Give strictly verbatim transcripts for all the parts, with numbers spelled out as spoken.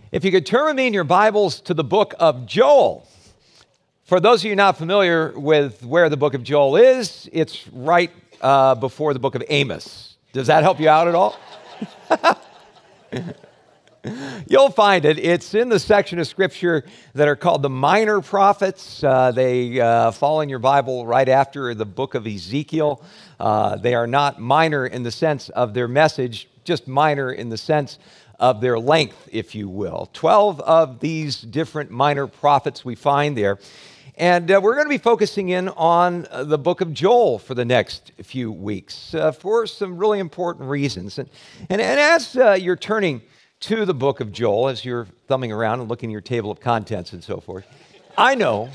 If you could turn with me in your Bibles to the book of Joel. For those of you not familiar with where the book of Joel is, it's right uh, before the book of Amos. Does that help you out at all? You'll find it. It's in the section of Scripture that are called the minor prophets. Uh, they uh, fall in your Bible right after the book of Ezekiel. Uh, they are not minor in the sense of their message, just minor in the sense of their length, if you will. Twelve of these different minor prophets we find there. And uh, we're going to be focusing in on uh, the book of Joel for the next few weeks uh, for some really important reasons. And, and, and as uh, you're turning to the book of Joel, as you're thumbing around and looking at your table of contents and so forth, I know,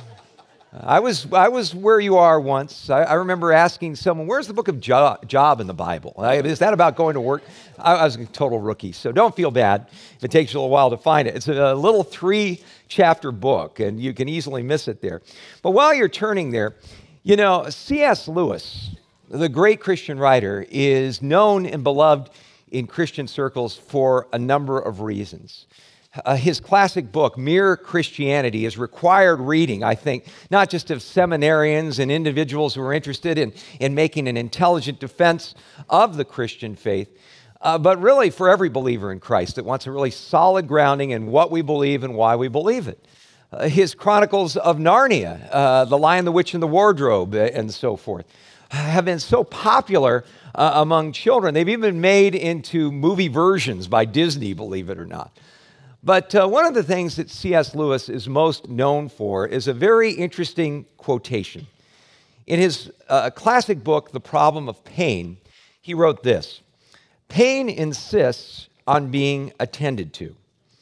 I was I was where you are once. I, I remember asking someone, where's the book of jo- Job in the Bible? I, is that about going to work? I, I was a total rookie, so don't feel bad if it takes you a little while to find it. It's a, a little three-chapter book, and you can easily miss it there. But while you're turning there, you know, C S Lewis, the great Christian writer, is known and beloved in Christian circles for a number of reasons. Uh, his classic book, Mere Christianity, is required reading, I think, not just of seminarians and individuals who are interested in, in making an intelligent defense of the Christian faith, uh, but really for every believer in Christ that wants a really solid grounding in what we believe and why we believe it. Uh, his Chronicles of Narnia, uh, The Lion, the Witch, and the Wardrobe, uh, and so forth, have been so popular uh, among children. They've even been made into movie versions by Disney, believe it or not. But uh, one of the things that C S Lewis is most known for is a very interesting quotation. In his uh, classic book, The Problem of Pain, he wrote this: "Pain insists on being attended to.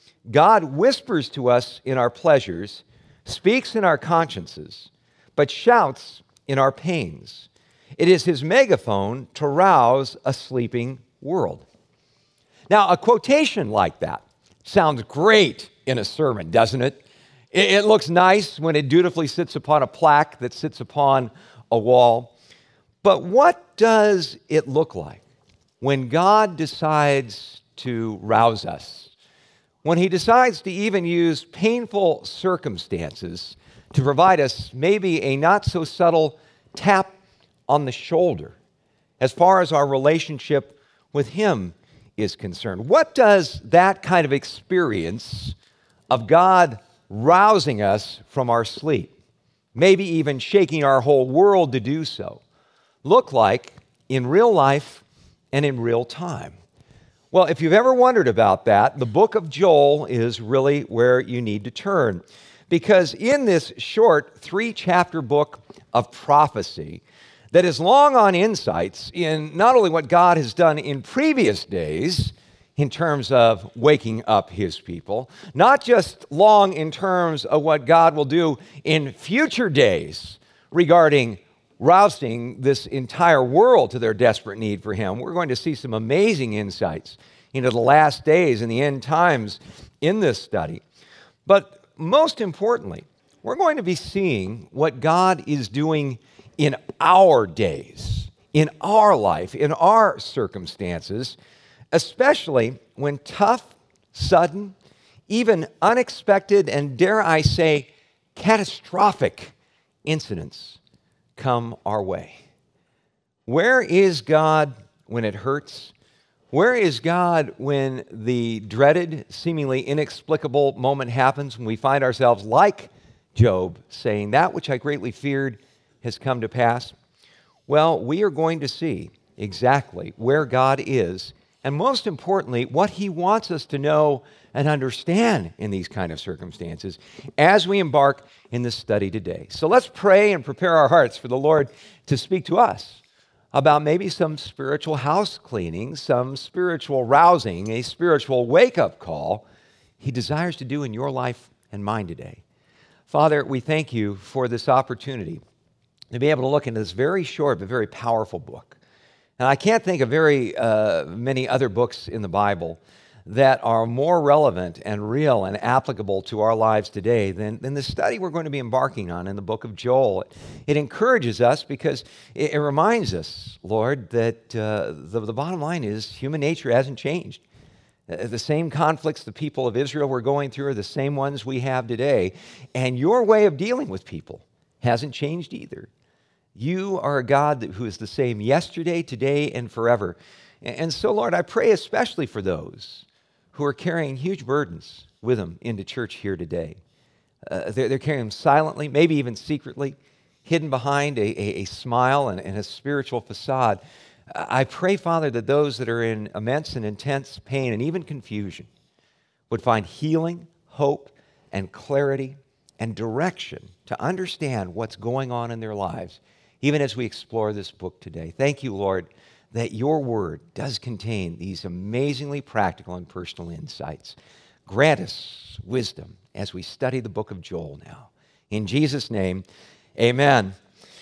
God whispers to us in our pleasures, speaks in our consciences, but shouts in our pains. It is his megaphone to rouse a sleeping world." Now, a quotation like that sounds great in a sermon, doesn't it? It looks nice when it dutifully sits upon a plaque that sits upon a wall. But what does it look like when God decides to rouse us? When he decides to even use painful circumstances to provide us maybe a not so subtle tap on the shoulder as far as our relationship with him is concerned. What does that kind of experience of God rousing us from our sleep, maybe even shaking our whole world to do so, look like in real life and in real time? Well, if you've ever wondered about that, the book of Joel is really where you need to turn. Because in this short three-chapter book of prophecy that is long on insights in not only what God has done in previous days in terms of waking up his people, not just long in terms of what God will do in future days regarding rousing this entire world to their desperate need for him. We're going to see some amazing insights into the last days and the end times in this study. But most importantly, we're going to be seeing what God is doing in our days, in our life, in our circumstances, especially when tough, sudden, even unexpected, and dare I say, catastrophic incidents come our way. Where is God when it hurts? Where is God when the dreaded, seemingly inexplicable moment happens, when we find ourselves like Job saying, "That which I greatly feared has come to pass"? Well, we are going to see exactly where God is, and most importantly, what he wants us to know and understand in these kind of circumstances as we embark in this study today. So let's pray and prepare our hearts for the Lord to speak to us about maybe some spiritual house cleaning, some spiritual rousing, a spiritual wake-up call he desires to do in your life and mine today. Father, we thank you for this opportunity to be able to look into this very short but very powerful book. And I can't think of very uh, many other books in the Bible that are more relevant and real and applicable to our lives today than, than the study we're going to be embarking on in the book of Joel. It, it encourages us because it, it reminds us, Lord, that uh, the, the bottom line is human nature hasn't changed. Uh, The same conflicts the people of Israel were going through are the same ones we have today. And your way of dealing with people hasn't changed either. You are a God who is the same yesterday, today, and forever. And so, Lord, I pray especially for those who are carrying huge burdens with them into church here today. Uh, they're, they're carrying them silently, maybe even secretly, hidden behind a, a, a smile and, and a spiritual facade. I pray, Father, that those that are in immense and intense pain and even confusion would find healing, hope, and clarity and direction to understand what's going on in their lives, even as we explore this book today. Thank you, Lord, that your word does contain these amazingly practical and personal insights. Grant us wisdom as we study the book of Joel now. In Jesus' name, amen.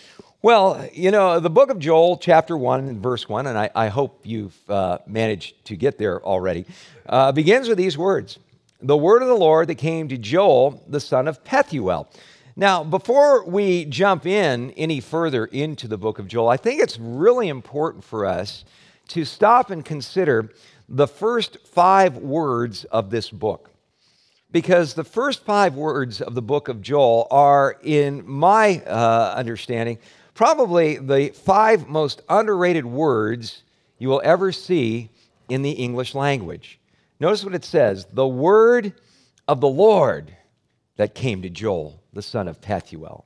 Well, you know, the book of Joel, chapter one and verse one, and I, I hope you've uh, managed to get there already, uh, begins with these words: the word of the Lord that came to Joel, the son of Pethuel. Now, before we jump in any further into the book of Joel, I think it's really important for us to stop and consider the first five words of this book. Because the first five words of the book of Joel are, in my uh, understanding, probably the five most underrated words you will ever see in the English language. Notice what it says: the word of the Lord that came to Joel, the son of Pethuel.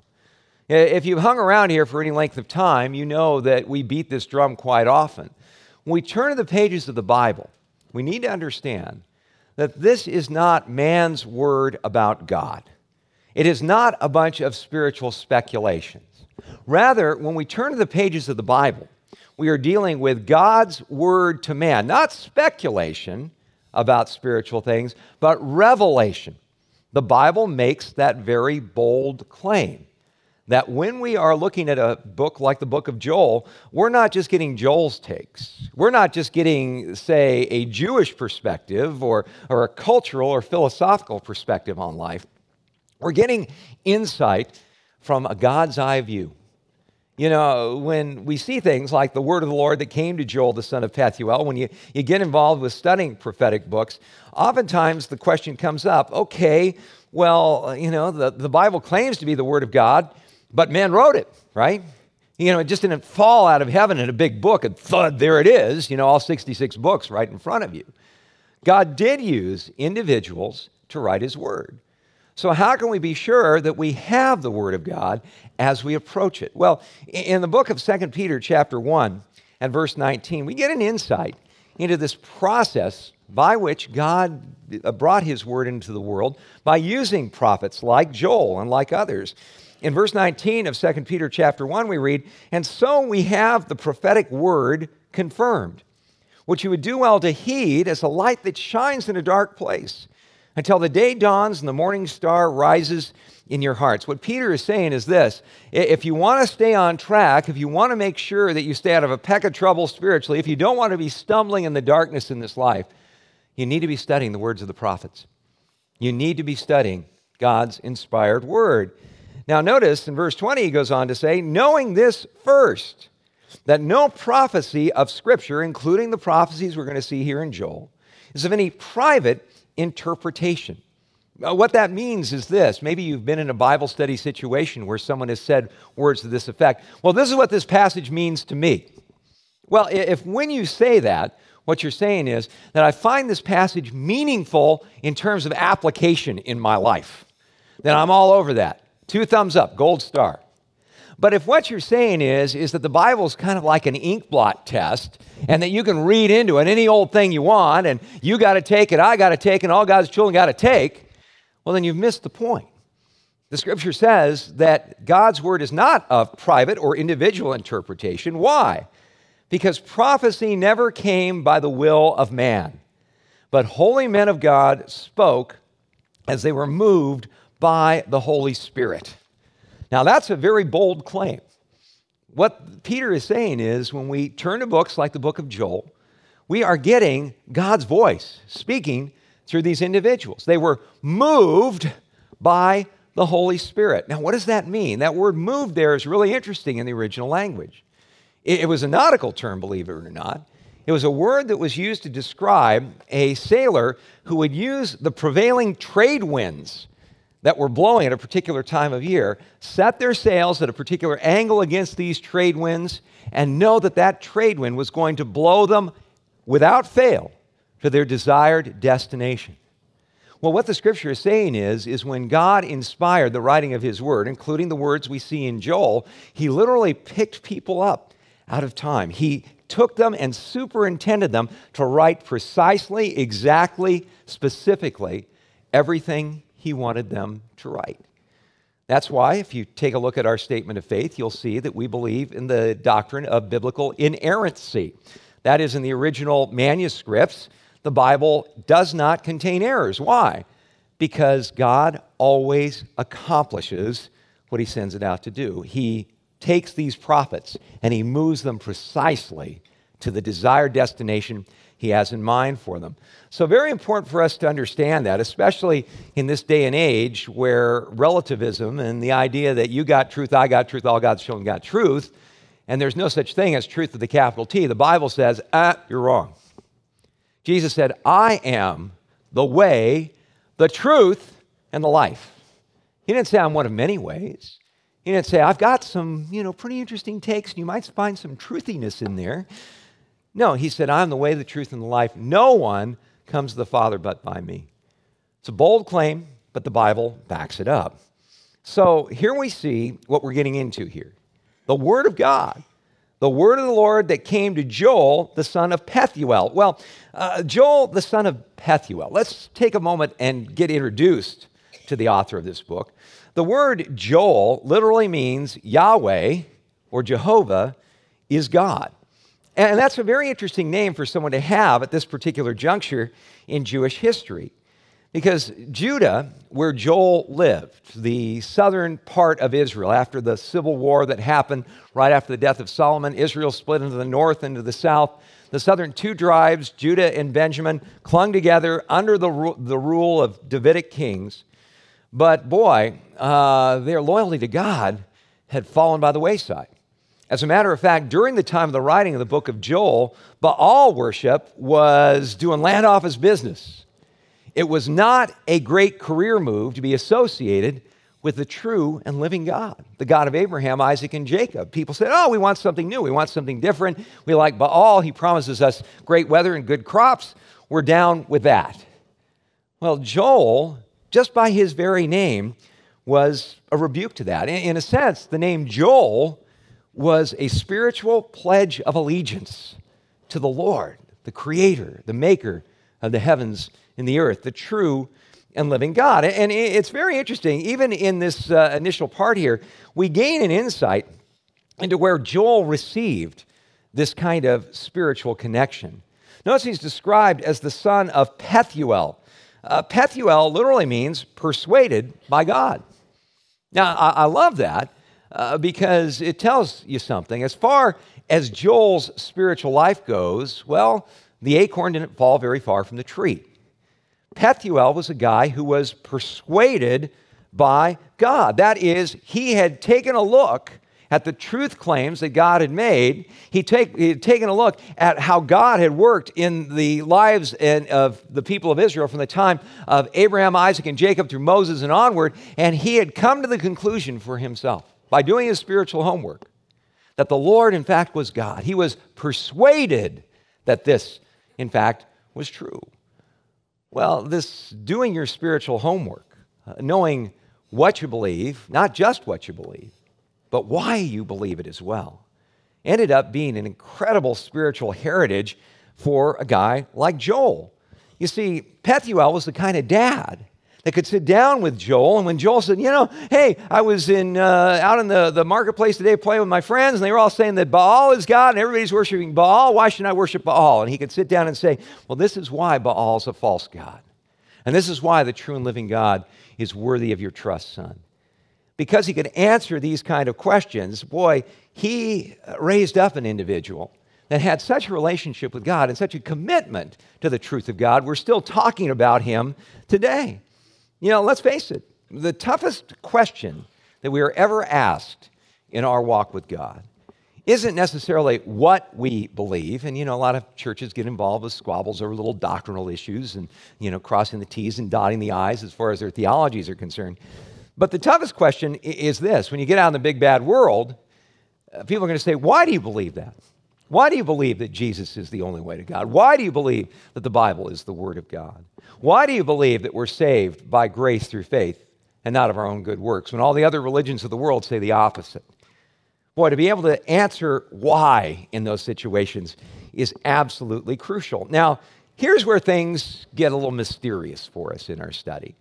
If you've hung around here for any length of time, you know that we beat this drum quite often. When we turn to the pages of the Bible, we need to understand that this is not man's word about God. It is not a bunch of spiritual speculations. Rather, when we turn to the pages of the Bible, we are dealing with God's word to man, not speculation about spiritual things, but revelation. The Bible makes that very bold claim that when we are looking at a book like the book of Joel, we're not just getting Joel's takes. We're not just getting, say, a Jewish perspective or, or a cultural or philosophical perspective on life. We're getting insight from a God's eye view. You know, when we see things like the word of the Lord that came to Joel, the son of Pethuel, when you, you get involved with studying prophetic books, oftentimes the question comes up, okay, well, you know, the, the Bible claims to be the word of God, but men wrote it, right? You know, it just didn't fall out of heaven in a big book and thud, there it is, you know, all sixty-six books right in front of you. God did use individuals to write his word. So how can we be sure that we have the word of God as we approach it? Well, in the book of Second Peter chapter one and verse nineteen, we get an insight into this process by which God brought his word into the world by using prophets like Joel and like others. In verse nineteen of Second Peter chapter one, we read, "And so we have the prophetic word confirmed, which you would do well to heed as a light that shines in a dark place, until the day dawns and the morning star rises in your hearts." What Peter is saying is this: if you want to stay on track, if you want to make sure that you stay out of a peck of trouble spiritually, if you don't want to be stumbling in the darkness in this life, you need to be studying the words of the prophets. You need to be studying God's inspired word. Now notice in verse twenty, he goes on to say, "Knowing this first, that no prophecy of Scripture, including the prophecies we're going to see here in Joel, is of any private interpretation." What that means is this. Maybe you've been in a Bible study situation where someone has said words to this effect: "Well, this is what this passage means to me." Well, if when you say that, what you're saying is that I find this passage meaningful in terms of application in my life, then I'm all over that. Two thumbs up, gold star. But if what you're saying is, is that the Bible is kind of like an ink blot test, and that you can read into it any old thing you want, and you got to take it, I got to take it, and all God's children got to take, well, then you've missed the point. The Scripture says that God's word is not of private or individual interpretation. Why? Because prophecy never came by the will of man, but holy men of God spoke as they were moved by the Holy Spirit. Now, that's a very bold claim. What Peter is saying is when we turn to books like the book of Joel, we are getting God's voice speaking through these individuals. They were moved by the Holy Spirit. Now, what does that mean? That word moved there is really interesting in the original language. It was a nautical term, believe it or not. It was a word that was used to describe a sailor who would use the prevailing trade winds that were blowing at a particular time of year, set their sails at a particular angle against these trade winds, and know that that trade wind was going to blow them without fail to their desired destination. Well, what the scripture is saying is, is when God inspired the writing of his word, including the words we see in Joel, he literally picked people up out of time. He took them and superintended them to write precisely, exactly, specifically everything he wanted them to write. That's why, if you take a look at our statement of faith, you'll see that we believe in the doctrine of biblical inerrancy. That is, in the original manuscripts, the Bible does not contain errors. Why? Because God always accomplishes what he sends it out to do. He takes these prophets and he moves them precisely to the desired destination he has in mind for them. So very important for us to understand that, especially in this day and age where relativism and the idea that you got truth, I got truth, all God's children got truth, and there's no such thing as truth with a capital T. The Bible says, ah, you're wrong. Jesus said, I am the way, the truth, and the life. He didn't say I'm one of many ways. He didn't say I've got some, you know, pretty interesting takes, and you might find some truthiness in there. No, he said, I'm the way, the truth, and the life. No one comes to the Father but by me. It's a bold claim, but the Bible backs it up. So here we see what we're getting into here. The Word of God, the word of the Lord that came to Joel, the son of Pethuel. Well, uh, Joel, the son of Pethuel. Let's take a moment and get introduced to the author of this book. The word Joel literally means Yahweh or Jehovah is God. And that's a very interesting name for someone to have at this particular juncture in Jewish history. Because Judah, where Joel lived, the southern part of Israel, after the civil war that happened right after the death of Solomon, Israel split into the north and to the south. The southern two tribes, Judah and Benjamin, clung together under the, ru- the rule of Davidic kings. But boy, uh, their loyalty to God had fallen by the wayside. As a matter of fact, during the time of the writing of the book of Joel, Baal worship was doing land office business. It was not a great career move to be associated with the true and living God, the God of Abraham, Isaac, and Jacob. People said, oh, we want something new. We want something different. We like Baal. He promises us great weather and good crops. We're down with that. Well, Joel, just by his very name, was a rebuke to that. In, in a sense, the name Joel was a spiritual pledge of allegiance to the Lord, the Creator, the Maker of the heavens and the earth, the true and living God. And it's very interesting, even in this uh, initial part here, we gain an insight into where Joel received this kind of spiritual connection. Notice he's described as the son of Pethuel. Uh, Pethuel literally means persuaded by God. Now, I, I love that. Uh, because it tells you something. As far as Joel's spiritual life goes, well, the acorn didn't fall very far from the tree. Pethuel was a guy who was persuaded by God. That is, he had taken a look at the truth claims that God had made. He, take, he had taken a look at how God had worked in the lives and, of the people of Israel from the time of Abraham, Isaac, and Jacob through Moses and onward, and he had come to the conclusion for himself, by doing his spiritual homework, that the Lord, in fact, was God. He was persuaded that this, in fact, was true. Well, this doing your spiritual homework, uh, knowing what you believe, not just what you believe, but why you believe it as well, ended up being an incredible spiritual heritage for a guy like Joel. You see, Pethuel was the kind of dad that could sit down with Joel, and when Joel said, you know, hey, I was in uh, out in the, the marketplace today playing with my friends, and they were all saying that Baal is God, and everybody's worshiping Baal. Why shouldn't I worship Baal? And he could sit down and say, well, this is why Baal's a false god. And this is why the true and living God is worthy of your trust, son. Because he could answer these kind of questions, boy, he raised up an individual that had such a relationship with God and such a commitment to the truth of God. We're still talking about him today. You know, let's face it, the toughest question that we are ever asked in our walk with God isn't necessarily what we believe. And, you know, a lot of churches get involved with squabbles over little doctrinal issues and, you know, crossing the T's and dotting the I's as far as their theologies are concerned. But the toughest question is this. When you get out in the big bad world, uh, people are going to say, why do you believe that? Why do you believe that Jesus is the only way to God? Why do you believe that the Bible is the Word of God? Why do you believe that we're saved by grace through faith and not of our own good works, when all the other religions of the world say the opposite? Boy, to be able to answer why in those situations is absolutely crucial. Now, here's where things get a little mysterious for us in our study.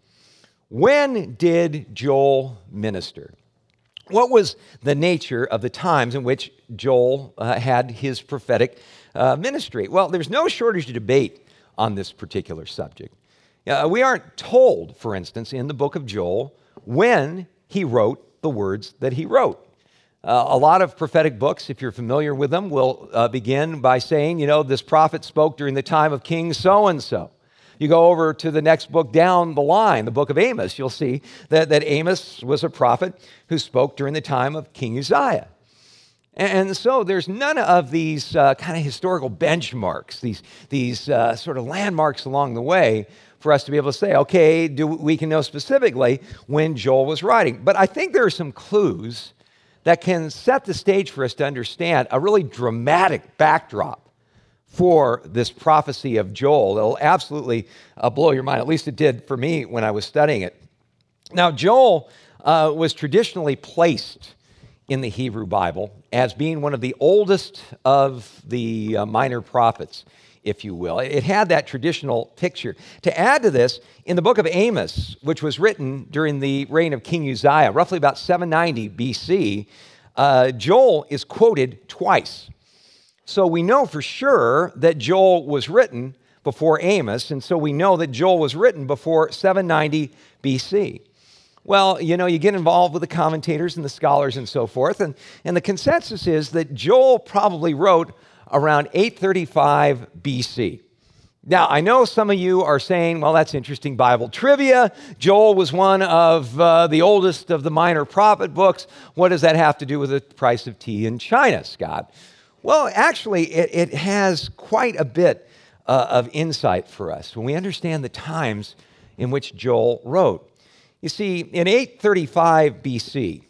When did Joel minister? What was the nature of the times in which Joel uh, had his prophetic uh, ministry? Well, there's no shortage of debate on this particular subject. Uh, we aren't told, for instance, in the book of Joel, when he wrote the words that he wrote. Uh, a lot of prophetic books, if you're familiar with them, will uh, begin by saying, you know, this prophet spoke during the time of King so-and-so. You go over to the next book down the line, the book of Amos, you'll see that, that Amos was a prophet who spoke during the time of King Uzziah. And so there's none of these uh, kind of historical benchmarks, these, these uh, sort of landmarks along the way for us to be able to say, okay, do, we can know specifically when Joel was writing. But I think there are some clues that can set the stage for us to understand a really dramatic backdrop for this prophecy of Joel. It'll absolutely uh, blow your mind. At least it did for me when I was studying it. Now, Joel uh, was traditionally placed in the Hebrew Bible as being one of the oldest of the uh, minor prophets, if you will. It had that traditional picture. To add to this, in the book of Amos, which was written during the reign of King Uzziah, roughly about seven ninety B C, uh, Joel is quoted twice. So we know for sure that Joel was written before Amos, and so we know that Joel was written before seven ninety B C. Well, you know, you get involved with the commentators and the scholars and so forth, and, and the consensus is that Joel probably wrote around eight thirty-five B C. Now, I know some of you are saying, well, that's interesting Bible trivia. Joel was one of uh, the oldest of the minor prophet books. What does that have to do with the price of tea in China, Scott? Well, actually, it, it has quite a bit uh, of insight for us when we understand the times in which Joel wrote. You see, in eight thirty-five B C,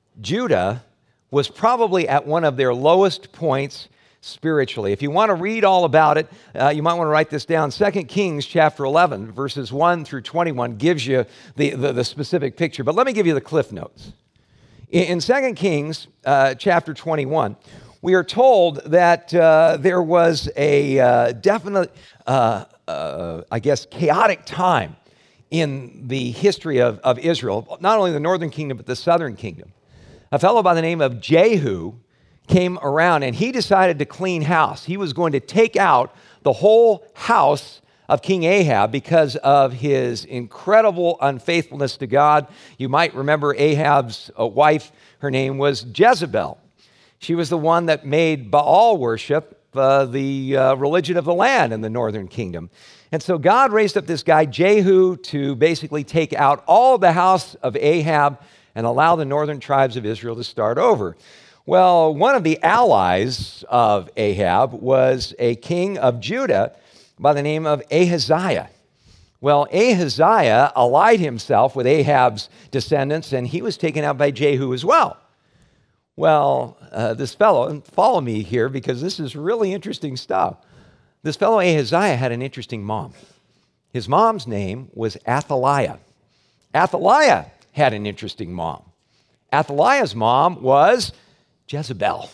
Judah was probably at one of their lowest points spiritually. If you want to read all about it, uh, you might want to write this down. Second Kings chapter eleven, verses one through twenty-one gives you the, the, the specific picture. But let me give you the Cliff Notes. In, in Second Kings uh, chapter twenty-one, we are told that uh, there was a uh, definite, uh, uh, I guess, chaotic time in the history of, of Israel, not only the northern kingdom, but the southern kingdom. A fellow by the name of Jehu came around and he decided to clean house. He was going to take out the whole house of King Ahab because of his incredible unfaithfulness to God. You might remember Ahab's uh, wife, her name was Jezebel. She was the one that made Baal worship uh, the uh, religion of the land in the northern kingdom. And so God raised up this guy, Jehu, to basically take out all the house of Ahab and allow the northern tribes of Israel to start over. Well, one of the allies of Ahab was a king of Judah by the name of Ahaziah. Well, Ahaziah allied himself with Ahab's descendants, and he was taken out by Jehu as well. Well, uh, this fellow, and follow me here because this is really interesting stuff. This fellow Ahaziah had an interesting mom. His mom's name was Athaliah. Athaliah had an interesting mom. Athaliah's mom was Jezebel.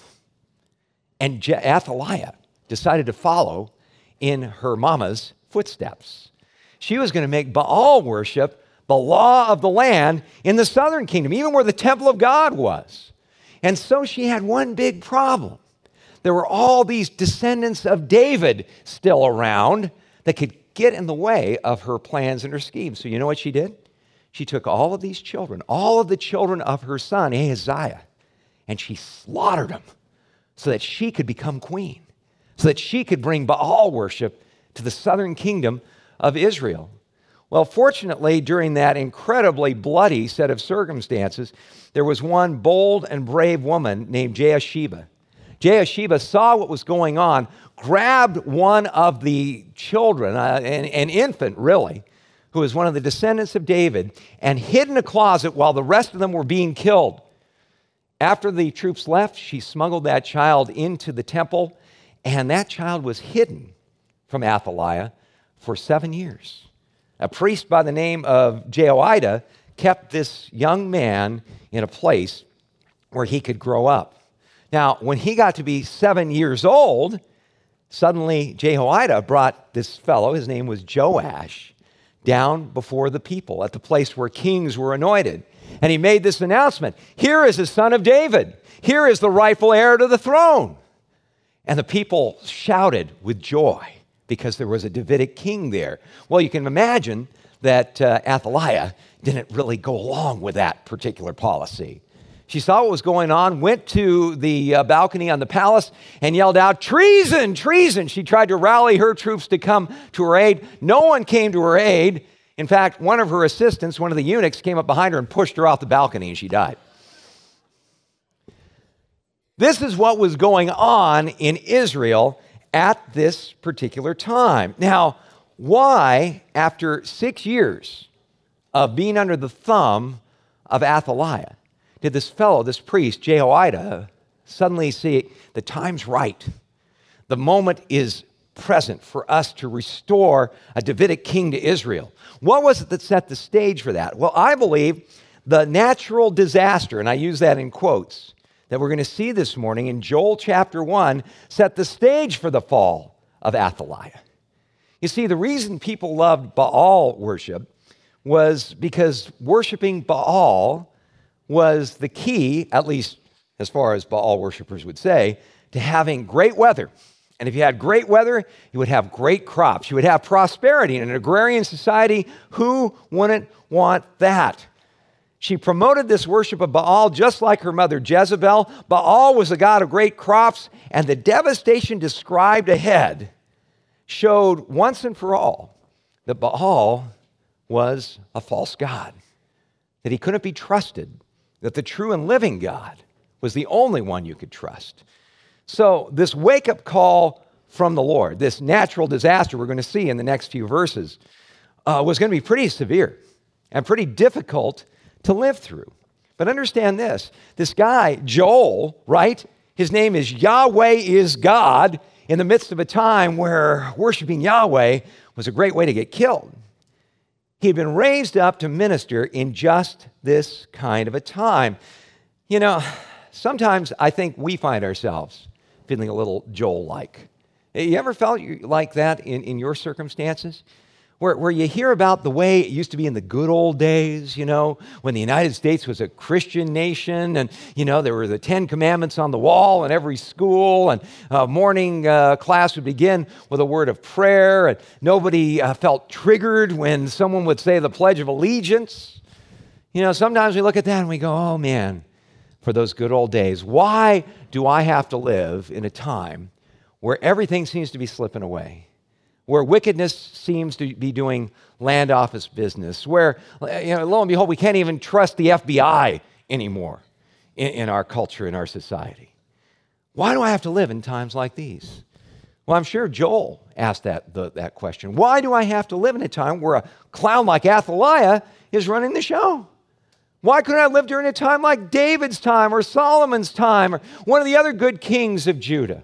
And Je- Athaliah decided to follow in her mama's footsteps. She was going to make Baal worship the law of the land in the southern kingdom, even where the temple of God was. And so she had one big problem. There were all these descendants of David still around that could get in the way of her plans and her schemes. So you know what she did? She took all of these children, all of the children of her son, Ahaziah, and she slaughtered them so that she could become queen, so that she could bring Baal worship to the southern kingdom of Israel. Well, fortunately, during that incredibly bloody set of circumstances, there was one bold and brave woman named Jehosheba. Jehosheba saw what was going on, grabbed one of the children, uh, an, an infant really, who was one of the descendants of David, and hid in a closet while the rest of them were being killed. After the troops left, she smuggled that child into the temple, and that child was hidden from Athaliah for seven years. A priest by the name of Jehoiada kept this young man in a place where he could grow up. Now, when he got to be seven years old, suddenly Jehoiada brought this fellow, his name was Joash, down before the people at the place where kings were anointed. And he made this announcement: here is the son of David. Here is the rightful heir to the throne. And the people shouted with joy because there was a Davidic king there. Well, you can imagine that uh, Athaliah didn't really go along with that particular policy. She saw what was going on, went to the uh, balcony on the palace and yelled out, "Treason, treason!" She tried to rally her troops to come to her aid. No one came to her aid. In fact, one of her assistants, one of the eunuchs, came up behind her and pushed her off the balcony, and she died. This is what was going on in Israel at this particular time. Now, why, after six years of being under the thumb of Athaliah, did this fellow, this priest, Jehoiada, suddenly see the time's right? The moment is present for us to restore a Davidic king to Israel. What was it that set the stage for that? Well, I believe the natural disaster, and I use that in quotes, that we're going to see this morning in Joel chapter one, set the stage for the fall of Athaliah. You see, the reason people loved Baal worship was because worshiping Baal was the key, at least as far as Baal worshipers would say, to having great weather. And if you had great weather, you would have great crops. You would have prosperity. In an agrarian society, who wouldn't want that? She promoted this worship of Baal just like her mother Jezebel. Baal was a god of great crops, and the devastation described ahead showed once and for all that Baal was a false god, that he couldn't be trusted, that the true and living God was the only one you could trust. So this wake-up call from the Lord, this natural disaster we're going to see in the next few verses, uh, was going to be pretty severe and pretty difficult to live through. But understand this, this guy, Joel, right? His name is Yahweh is God, in the midst of a time where worshiping Yahweh was a great way to get killed. He had been raised up to minister in just this kind of a time. You know, sometimes I think we find ourselves feeling a little Joel-like. You ever felt like that in, in your circumstances? Where, where you hear about the way it used to be in the good old days, you know, when the United States was a Christian nation and, you know, there were the Ten Commandments on the wall in every school, and uh, morning uh, class would begin with a word of prayer, and nobody uh, felt triggered when someone would say the Pledge of Allegiance. You know, sometimes we look at that and we go, oh man, for those good old days. Why do I have to live in a time where everything seems to be slipping away? Where wickedness seems to be doing land office business, where, you know, lo and behold, we can't even trust the F B I anymore in, in our culture, in our society. Why do I have to live in times like these? Well, I'm sure Joel asked that, the, that question. Why do I have to live in a time where a clown like Athaliah is running the show? Why couldn't I live during a time like David's time or Solomon's time or one of the other good kings of Judah?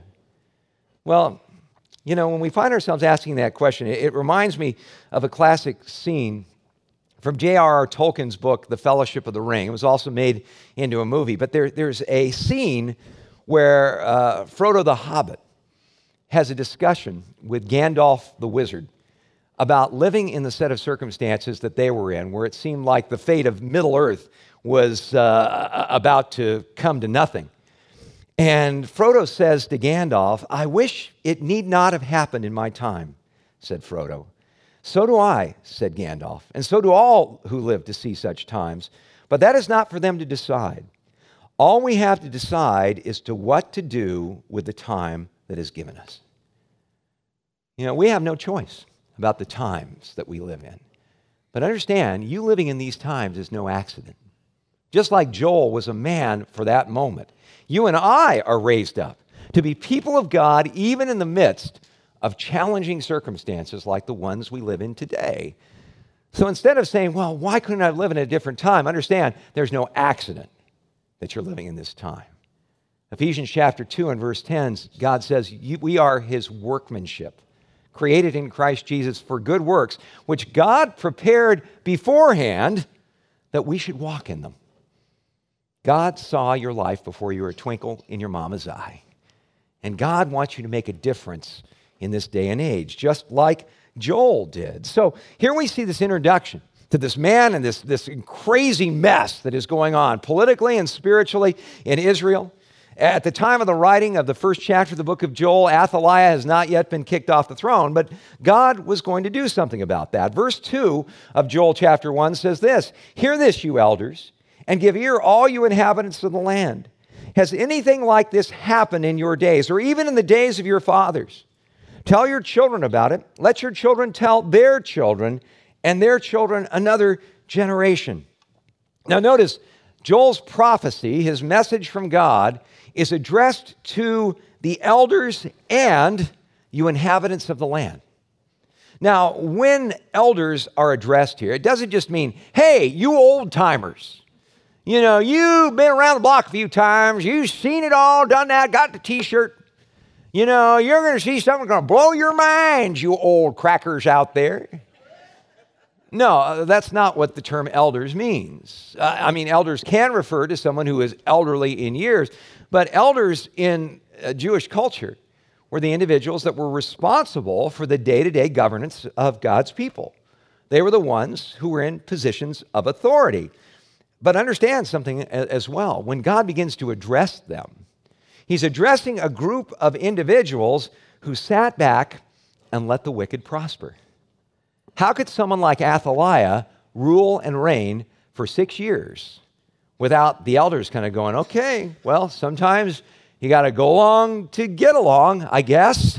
Well, you know, when we find ourselves asking that question, it, it reminds me of a classic scene from J R R Tolkien's book, The Fellowship of the Ring. It was also made into a movie. But there, there's a scene where uh, Frodo the Hobbit has a discussion with Gandalf the Wizard about living in the set of circumstances that they were in, where it seemed like the fate of Middle-earth was uh, about to come to nothing. And Frodo says to Gandalf, "I wish it need not have happened in my time," said Frodo. "So do I," said Gandalf, "and so do all who live to see such times. But that is not for them to decide. All we have to decide is to what to do with the time that is given us." You know, we have no choice about the times that we live in. But understand, you living in these times is no accident. Just like Joel was a man for that moment, you and I are raised up to be people of God even in the midst of challenging circumstances like the ones we live in today. So instead of saying, well, why couldn't I live in a different time? Understand, there's no accident that you're living in this time. Ephesians chapter two and verse ten, God says, we are his workmanship, created in Christ Jesus for good works, which God prepared beforehand that we should walk in them. God saw your life before you were a twinkle in your mama's eye. And God wants you to make a difference in this day and age, just like Joel did. So here we see this introduction to this man and this, this crazy mess that is going on politically and spiritually in Israel. At the time of the writing of the first chapter of the book of Joel, Athaliah has not yet been kicked off the throne, but God was going to do something about that. Verse two of Joel chapter one says this, "Hear this, you elders, and give ear, all you inhabitants of the land. Has anything like this happened in your days, or even in the days of your fathers? Tell your children about it. Let your children tell their children, and their children another generation." Now notice, Joel's prophecy, his message from God, is addressed to the elders and you inhabitants of the land. Now, when elders are addressed here, it doesn't just mean, hey, you old timers. You know, you've been around the block a few times, you've seen it all, done that, got the t-shirt. You know, you're going to see something going to blow your minds, you old crackers out there. No, that's not what the term elders means. Uh, I mean, elders can refer to someone who is elderly in years, but elders in uh, Jewish culture were the individuals that were responsible for the day-to-day governance of God's people. They were the ones who were in positions of authority. But understand something as well. When God begins to address them, he's addressing a group of individuals who sat back and let the wicked prosper. How could someone like Athaliah rule and reign for six years without the elders kind of going, okay, well, sometimes you got to go along to get along, I guess.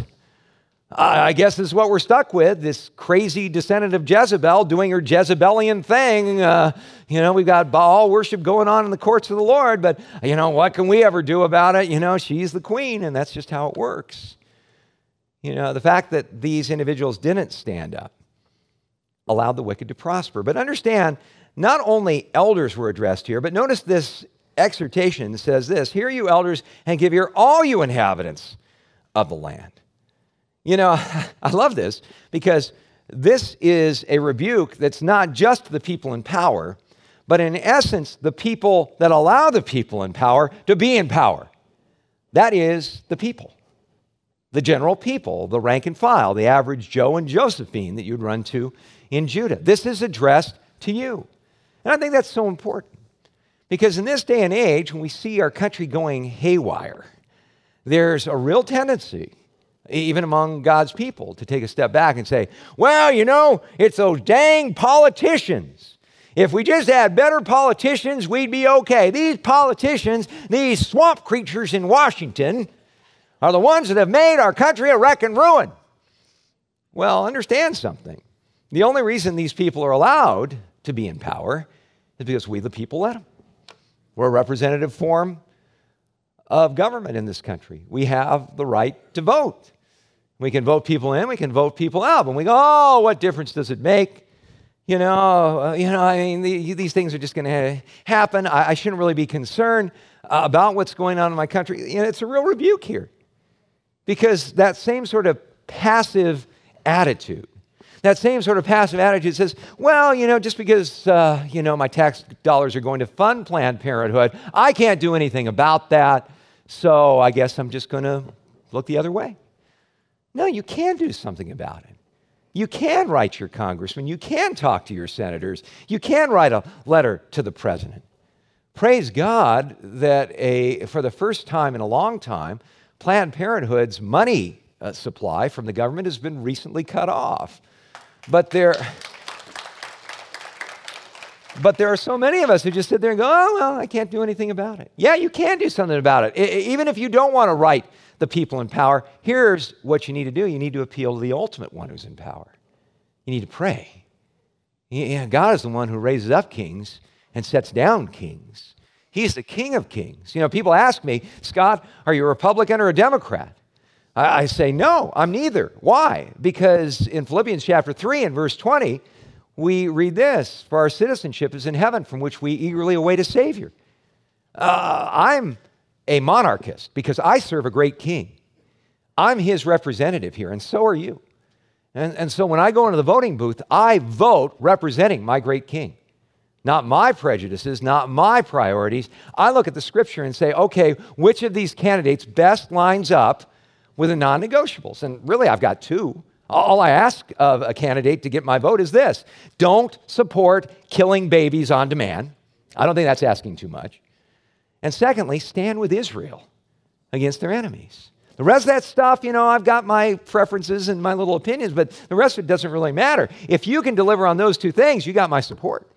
I guess this is what we're stuck with, this crazy descendant of Jezebel doing her Jezebelian thing. Uh, you know, we've got Baal worship going on in the courts of the Lord, but, you know, what can we ever do about it? You know, she's the queen, and that's just how it works. You know, the fact that these individuals didn't stand up allowed the wicked to prosper. But understand, not only elders were addressed here, but notice this exhortation says this, "Hear you elders, and give ear all you inhabitants of the land." You know, I love this because this is a rebuke that's not just the people in power, but in essence, the people that allow the people in power to be in power. That is the people, the general people, the rank and file, the average Joe and Josephine that you'd run to in Judah. This is addressed to you. And I think that's so important because in this day and age, when we see our country going haywire, there's a real tendency even among God's people, to take a step back and say, well, you know, it's those dang politicians. If we just had better politicians, we'd be okay. These politicians, these swamp creatures in Washington, are the ones that have made our country a wreck and ruin. Well, understand something. The only reason these people are allowed to be in power is because we, the people, let them. We're a representative form of government in this country. We have the right to vote. We can vote people in, we can vote people out. And we go, oh, what difference does it make? You know, uh, you know. I mean, the, these things are just going to happen. I, I shouldn't really be concerned uh, about what's going on in my country. You know, it's a real rebuke here. Because that same sort of passive attitude, that same sort of passive attitude says, well, you know, just because, uh, you know, my tax dollars are going to fund Planned Parenthood, I can't do anything about that, so I guess I'm just going to look the other way. No, you can do something about it. You can write your congressman. You can talk to your senators. You can write a letter to the president. Praise God that a for the first time in a long time, Planned Parenthood's money uh, supply from the government has been recently cut off. But there, but there are so many of us who just sit there and go, oh, well, I can't do anything about it. Yeah, you can do something about it. I, even if you don't want to write the people in power, here's what you need to do. You need to appeal to the ultimate one who's in power. You need to pray. Yeah, God is the one who raises up kings and sets down kings. He's the King of Kings. You know, people ask me, Scott, are you a Republican or a Democrat? I, I say, no, I'm neither. Why? Because in Philippians chapter three and verse twenty, we read this, for our citizenship is in heaven, from which we eagerly await a Savior. Uh, I'm a monarchist because I serve a great king. I'm his representative here, and so are you. And, and so when I go into the voting booth, I vote representing my great king. Not my prejudices, not my priorities. I look at the scripture and say, okay, which of these candidates best lines up with the non-negotiables? And really, I've got two. All I ask of a candidate to get my vote is this: don't support killing babies on demand. I don't think that's asking too much. And secondly, stand with Israel against their enemies. The rest of that stuff, you know, I've got my preferences and my little opinions, but the rest of it doesn't really matter. If you can deliver on those two things, you got my support.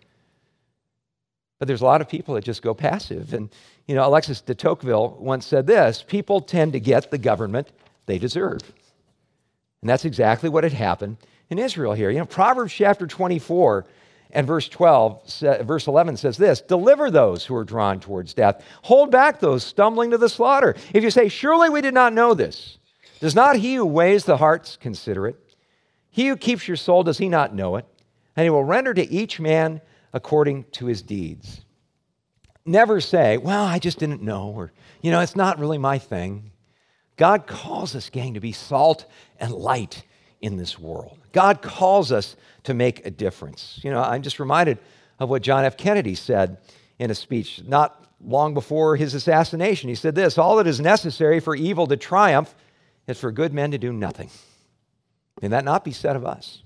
But there's a lot of people that just go passive. And, you know, Alexis de Tocqueville once said this: people tend to get the government they deserve. And that's exactly what had happened in Israel here. You know, Proverbs chapter twenty-four and verse twelve, verse eleven says this: deliver those who are drawn towards death. Hold back those stumbling to the slaughter. If you say, surely we did not know this, does not he who weighs the hearts consider it? He who keeps your soul, does he not know it? And he will render to each man according to his deeds. Never say, well, I just didn't know, or, you know, it's not really my thing. God calls us, gang, to be salt and light in this world. God calls us to make a difference. You know, I'm just reminded of what John F. Kennedy said in a speech not long before his assassination. He said this: all that is necessary for evil to triumph is for good men to do nothing. Can that not be said of us?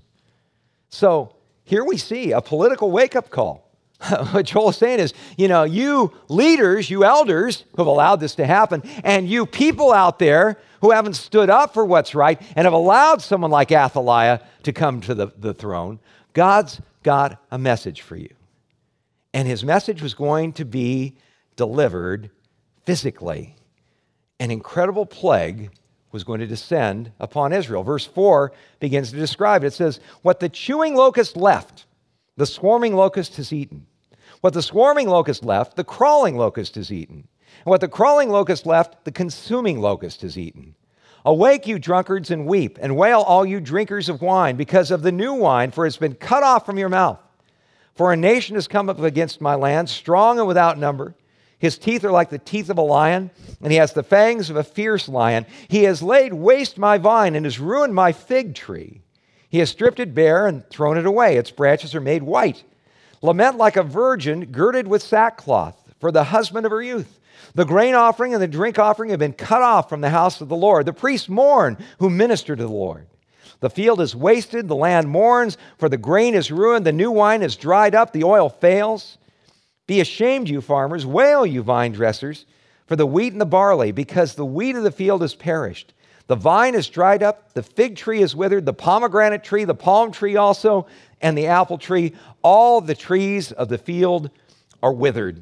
So here we see a political wake-up call. What Joel is saying is, you know, you leaders, you elders who have allowed this to happen, and you people out there who haven't stood up for what's right and have allowed someone like Athaliah to come to the, the throne, God's got a message for you. And his message was going to be delivered physically. An incredible plague was going to descend upon Israel. Verse four begins to describe it. It says, what the chewing locust left, the swarming locust has eaten. What the swarming locust left, the crawling locust has eaten. And what the crawling locust left, the consuming locust has eaten. Awake, you drunkards, and weep, and wail, all you drinkers of wine, because of the new wine, for it's been cut off from your mouth. For a nation has come up against my land, strong and without number. His teeth are like the teeth of a lion, and he has the fangs of a fierce lion. He has laid waste my vine and has ruined my fig tree. He has stripped it bare and thrown it away. Its branches are made white. Lament like a virgin girded with sackcloth for the husband of her youth. The grain offering and the drink offering have been cut off from the house of the Lord. The priests mourn who minister to the Lord. The field is wasted, the land mourns, for the grain is ruined, the new wine is dried up, the oil fails. Be ashamed, you farmers, wail, you vine dressers, for the wheat and the barley, because the wheat of the field is perished. The vine is dried up, the fig tree is withered, the pomegranate tree, the palm tree also, and the apple tree. All the trees of the field are withered.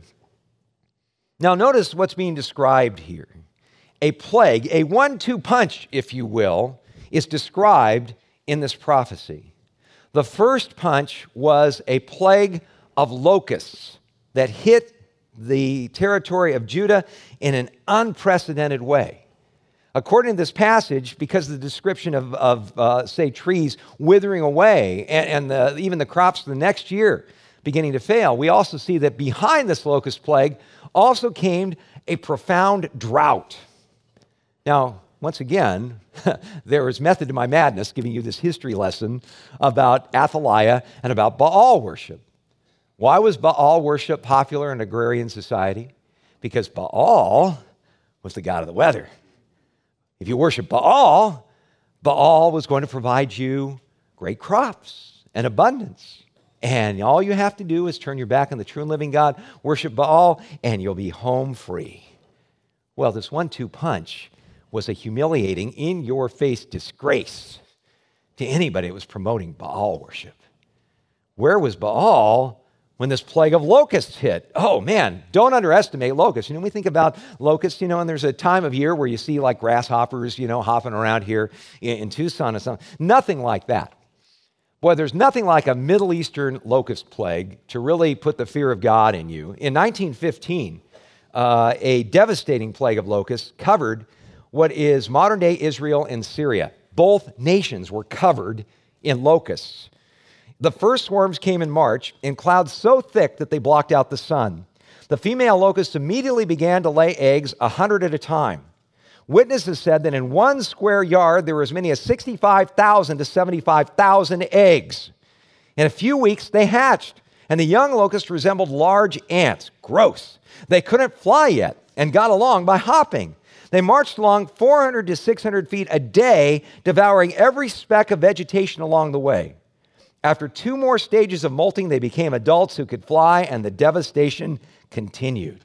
Now notice what's being described here. A plague, a one-two punch, if you will, is described in this prophecy. The first punch was a plague of locusts that hit the territory of Judah in an unprecedented way. According to this passage, because of the description of, of uh, say, trees withering away and, and the, even the crops the next year beginning to fail, we also see that behind this locust plague also came a profound drought. Now, once again, there is method to my madness giving you this history lesson about Athaliah and about Baal worship. Why was Baal worship popular in agrarian society? Because Baal was the god of the weather. If you worship Baal, Baal was going to provide you great crops and abundance. And all you have to do is turn your back on the true and living God, worship Baal, and you'll be home free. Well, this one-two punch was a humiliating, in-your-face disgrace to anybody that was promoting Baal worship. Where was Baal when this plague of locusts hit? Oh, man, don't underestimate locusts. You know, we think about locusts, you know, and there's a time of year where you see like grasshoppers, you know, hopping around here in, in Tucson or something. Nothing like that. Boy, there's nothing like a Middle Eastern locust plague to really put the fear of God in you. In nineteen fifteen, uh, a devastating plague of locusts covered what is modern-day Israel and Syria. Both nations were covered in locusts. The first swarms came in March in clouds so thick that they blocked out the sun. The female locusts immediately began to lay eggs a hundred at a time. Witnesses said that in one square yard there were as many as sixty-five thousand to seventy-five thousand eggs. In a few weeks, they hatched, and the young locusts resembled large ants. Gross. They couldn't fly yet and got along by hopping. They marched along four hundred to six hundred feet a day, devouring every speck of vegetation along the way. After two more stages of molting, they became adults who could fly, and the devastation continued.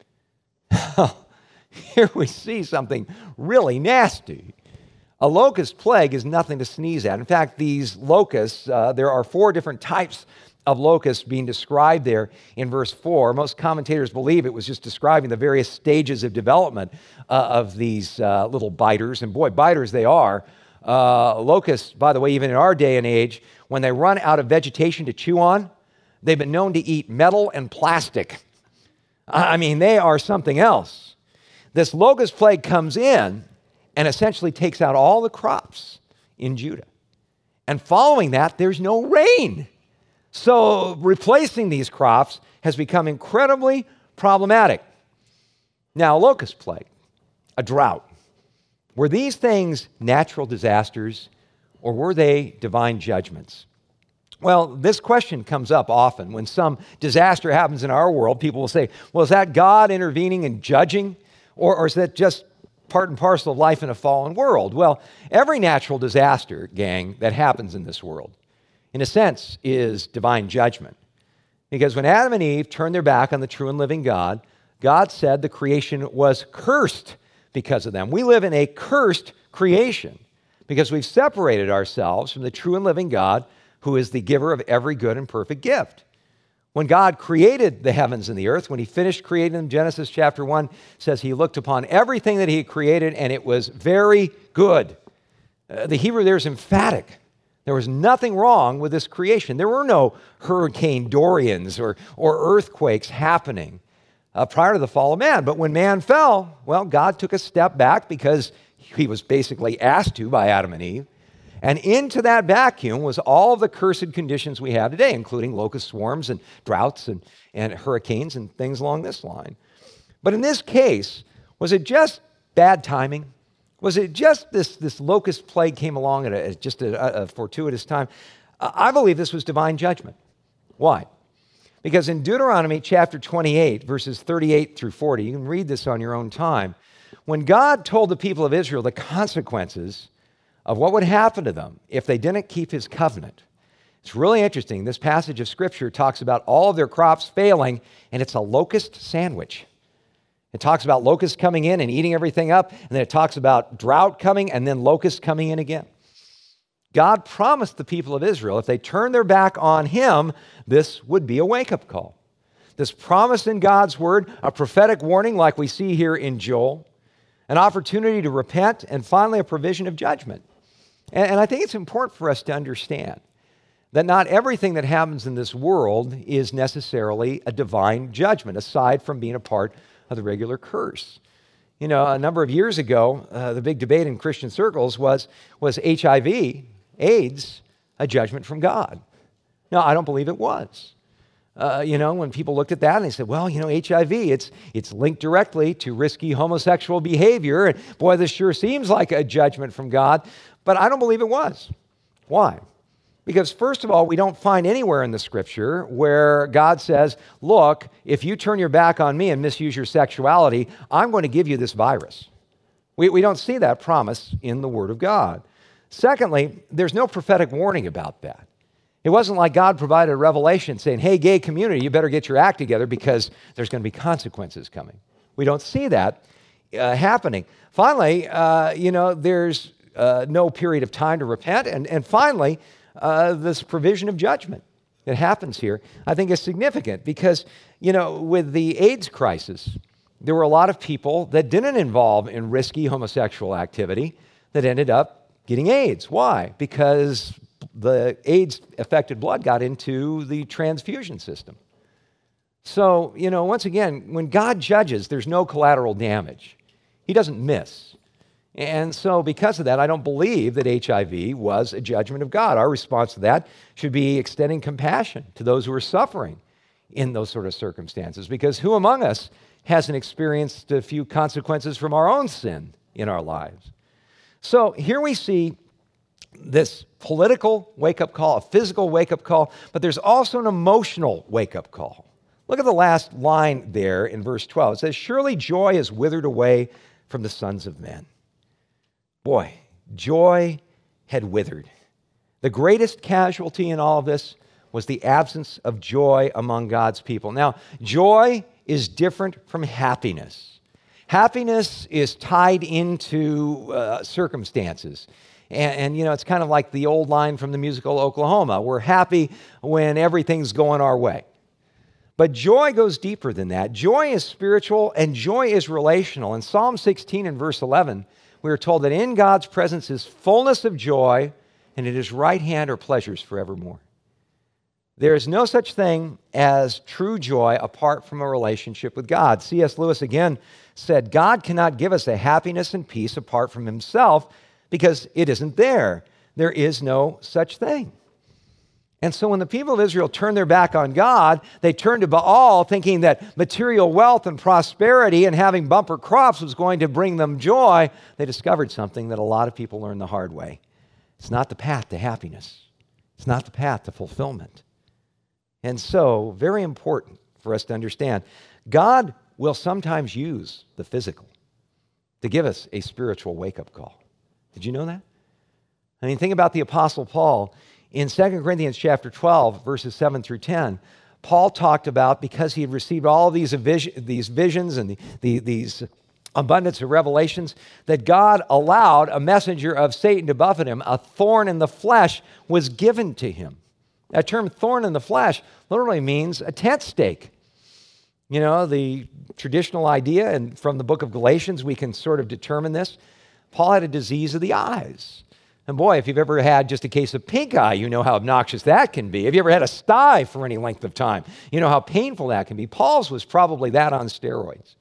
Here we see something really nasty. A locust plague is nothing to sneeze at. In fact, these locusts, uh, there are four different types of locusts being described there in verse four. Most commentators believe it was just describing the various stages of development uh, of these uh, little biters. And boy, biters they are. Uh, locusts, by the way, even in our day and age, when they run out of vegetation to chew on, they've been known to eat metal and plastic. I mean, they are something else. This locust plague comes in and essentially takes out all the crops in Judah. And following that, there's no rain. So replacing these crops has become incredibly problematic. Now, a locust plague, a drought, were these things natural disasters or were they divine judgments? Well, this question comes up often. When some disaster happens in our world, people will say, well, is that God intervening and judging? Or, or is that just part and parcel of life in a fallen world? Well, every natural disaster, gang, that happens in this world, in a sense, is divine judgment. Because when Adam and Eve turned their back on the true and living God, God said the creation was cursed because of them. We live in a cursed creation because we've separated ourselves from the true and living God, who is the giver of every good and perfect gift. When God created the heavens and the earth, when he finished creating them, Genesis chapter one says he looked upon everything that he had created and it was very good. Uh, the Hebrew there is emphatic. There was nothing wrong with this creation. There were no Hurricane Dorians or, or earthquakes happening uh, prior to the fall of man. But when man fell, well, God took a step back because he was basically asked to by Adam and Eve. And into that vacuum was all of the cursed conditions we have today, including locust swarms and droughts and, and hurricanes and things along this line. But in this case, was it just bad timing? Was it just this, this locust plague came along at a, just a, a fortuitous time? I believe this was divine judgment. Why? Because in Deuteronomy chapter twenty-eight, verses thirty-eight through forty, you can read this on your own time, when God told the people of Israel the consequences of what would happen to them if they didn't keep his covenant. It's really interesting. This passage of Scripture talks about all of their crops failing, and it's a locust sandwich. It talks about locusts coming in and eating everything up, and then it talks about drought coming and then locusts coming in again. God promised the people of Israel, if they turned their back on him, this would be a wake-up call. This promise in God's word, a prophetic warning like we see here in Joel, an opportunity to repent, and finally a provision of judgment. And I think it's important for us to understand that not everything that happens in this world is necessarily a divine judgment, aside from being a part of the regular curse. You know, a number of years ago, uh, the big debate in Christian circles was, was H I V, AIDS, a judgment from God? No, I don't believe it was. Uh, you know, when people looked at that and they said, well, you know, H I V, it's, it's linked directly to risky homosexual behavior. And boy, this sure seems like a judgment from God. But I don't believe it was. Why? Because first of all, we don't find anywhere in the Scripture where God says, look, if you turn your back on me and misuse your sexuality, I'm going to give you this virus. We, we don't see that promise in the Word of God. Secondly, there's no prophetic warning about that. It wasn't like God provided a revelation saying, hey, gay community, you better get your act together because there's going to be consequences coming. We don't see that uh, happening. Finally, uh, you know, there's uh, no period of time to repent. And, and finally, uh, this provision of judgment that happens here, I think is significant because, you know, with the AIDS crisis, there were a lot of people that didn't involve in risky homosexual activity that ended up getting AIDS. Why? Because the AIDS-affected blood got into the transfusion system. So, you know, once again, when God judges, there's no collateral damage. He doesn't miss. And so because of that, I don't believe that H I V was a judgment of God. Our response to that should be extending compassion to those who are suffering in those sort of circumstances, because who among us hasn't experienced a few consequences from our own sin in our lives? So here we see this political wake-up call, a physical wake-up call, but there's also an emotional wake-up call. Look at the last line there in verse twelve. It says, surely joy is withered away from the sons of men. Boy, joy had withered. The greatest casualty in all of this was the absence of joy among God's people. Now, joy is different from happiness. Happiness is tied into uh, circumstances. And, and, you know, it's kind of like the old line from the musical Oklahoma. We're happy when everything's going our way. But joy goes deeper than that. Joy is spiritual and joy is relational. In Psalm sixteen and verse eleven, we are told that in God's presence is fullness of joy, and at his right hand are pleasures forevermore. There is no such thing as true joy apart from a relationship with God. C S Lewis again said, God cannot give us a happiness and peace apart from himself because it isn't there. There is no such thing. And so when the people of Israel turned their back on God, they turned to Baal thinking that material wealth and prosperity and having bumper crops was going to bring them joy. They discovered something that a lot of people learned the hard way. It's not the path to happiness. It's not the path to fulfillment. And so, very important for us to understand, God will sometimes use the physical to give us a spiritual wake-up call. Did you know that? I mean, think about the Apostle Paul. In Second Corinthians chapter twelve, verses seven through ten, Paul talked about, because he had received all these, these visions and the, the, these abundance of revelations, that God allowed a messenger of Satan to buffet him. A thorn in the flesh was given to him. That term thorn in the flesh literally means a tent stake. You know, the traditional idea, and from the book of Galatians, we can sort of determine this. Paul had a disease of the eyes. And boy, if you've ever had just a case of pink eye, you know how obnoxious that can be. Have you ever had a sty for any length of time? You know how painful that can be. Paul's was probably that on steroids.